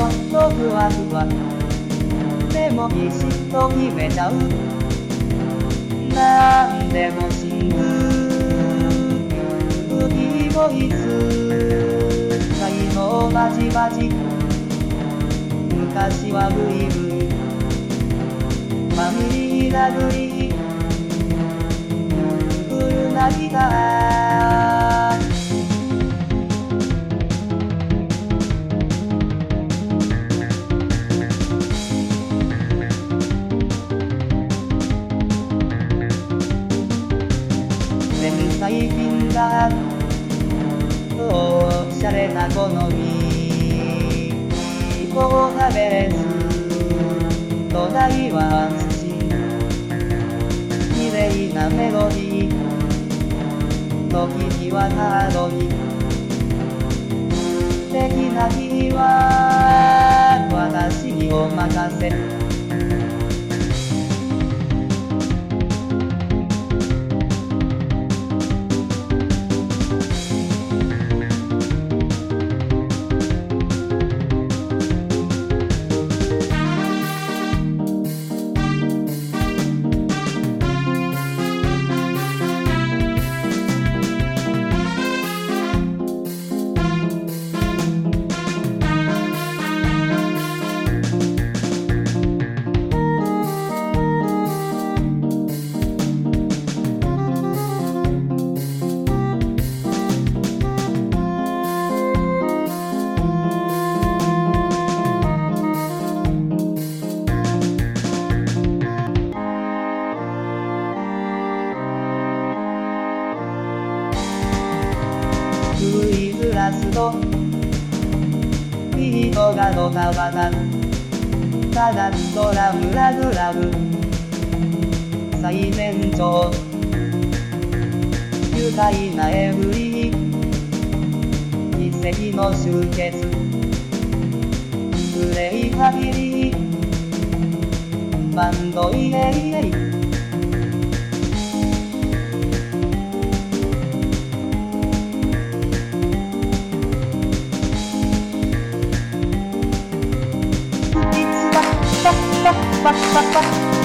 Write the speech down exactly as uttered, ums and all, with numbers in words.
ょっとふわふわでもビシッと決めちゃうなんでも真空いいボイス才能バチバチ昔はブイブイファミリーラブリーフルなギター最近だおしゃれな好みこう食べれず土台は土綺麗なメロディー時にはハードに素敵な日は私にお任せクイズラストビートがドタバタただドラムラグラグ最年長愉快なエブリ奇跡の集結グレイファミリーバンドイエイエイバッバッバッバッ